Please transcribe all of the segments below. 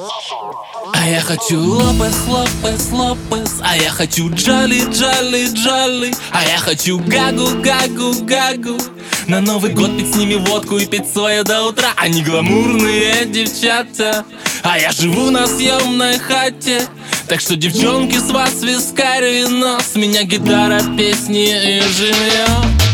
А я хочу Лопес, Лопес, Лопес. А я хочу Джоли, Джоли, Джоли. А я хочу Гагу, Гагу, Гагу. На Новый год пить с ними водку и пить сою до утра. Они гламурные девчата, а я живу на съемной хате. Так что, девчонки, с вас вискарь, вино, с меня гитара, песни и жилье.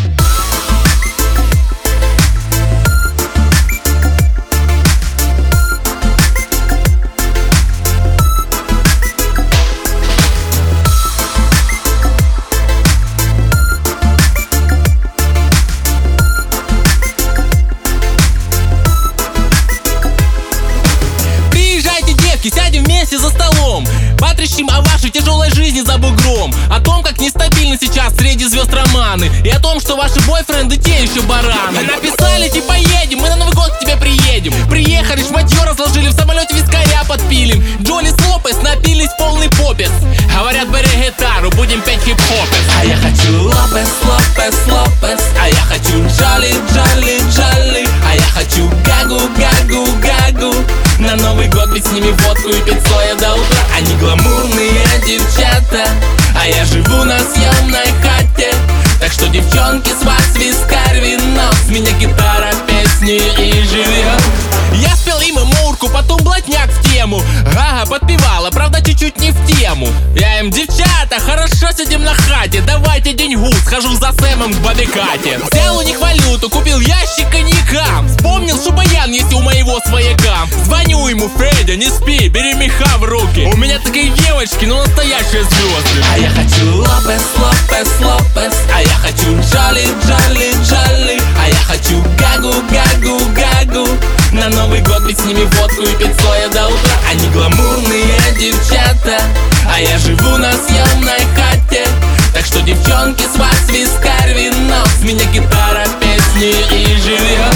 Сядем вместе за столом, потрещим о вашей тяжелой жизни за бугром. О том, как нестабильны сейчас среди звезд романы. И о том, что ваши бойфренды те еще бараны. Написали, типа едем, мы на Новый год к тебе приедем. Приехали, шматье разложили, в самолете вискаря подпилим. Джоли с Лопес напились полный попец. Говорят, бери гитару, будем петь хип-хопес. А я хочу Лопес, Лопес, Лопес. А я хочу Джоли, Джоли, Джоли. А я хочу Гагу, Гагу, Гагу. На Новый год пить с ними водку и пить соя до утра. Они гламурные девчата, а я живу на съемной хате. Так что, девчонки, с вас вискарь, вино, с меня гитара, песни и жилье. Я спел им Мурку, потом блатняк в тему. Гага подпевала, правда чуть-чуть не в тему. Я им: девчата, хорошо сидим на хате, давайте деньгу, схожу за Сэмом к бабе Кате. Взял у них валюту, купил ящик коньяка. Вспомнил, что баян есть у моего свояка. Звоню ему: Федя, не спи, бери меха в руки. У меня такие девочки, но настоящие звезды. А я хочу Лопес, Лопес, Лопес. А я хочу Джоли, Джоли, Джоли. А я хочу Гагу, Гагу, Гагу. На Новый год пить с ними водку и пить соя до утра. Они гламурные девчата, а я живу на съемной хате. Так что, девчонки, с вас вискарь, вино, с меня гитара, песни и жилье.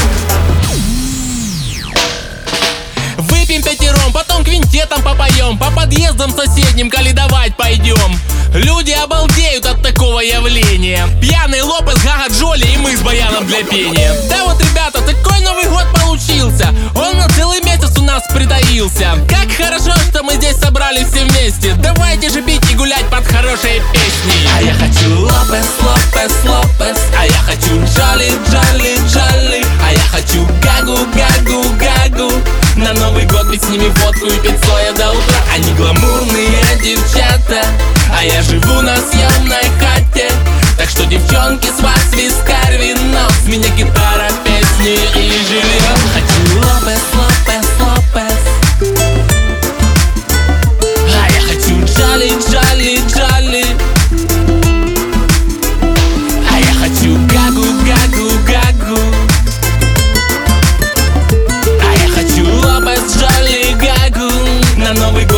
Выпьем пятером, потом квинтетом попоем. По подъездам соседним каледовать пойдем. Люди обалдеют от такого явления. Пьяный Лопес, Гага, Джоли и мы с баяном для пения. Да вот, ребята, такой Новый год получился. Он на целый месяц у нас притаился. Как хорошо, что мы здесь собрались все вместе. Давайте же пить и гулять под хорошие песни. А я хочу Лопес, Лопес, Лопес. А я хочу Джоли, Джоли, Джоли. А я хочу Гагу, Гагу, Гагу. На Новый год пить с ними водку и пить соя до утра. Они гламурные девчата, а я живу на съемной хате. Так что, девчонки, с вас вискарь, вино, с меня гитара, песни и жилье. Хочу Лопес, Лопес, Лопес. А я хочу Джоли, Джоли, Джоли. А я хочу Гагу, Гагу, Гагу. А я хочу Лопес, Джоли, Гагу. На Новый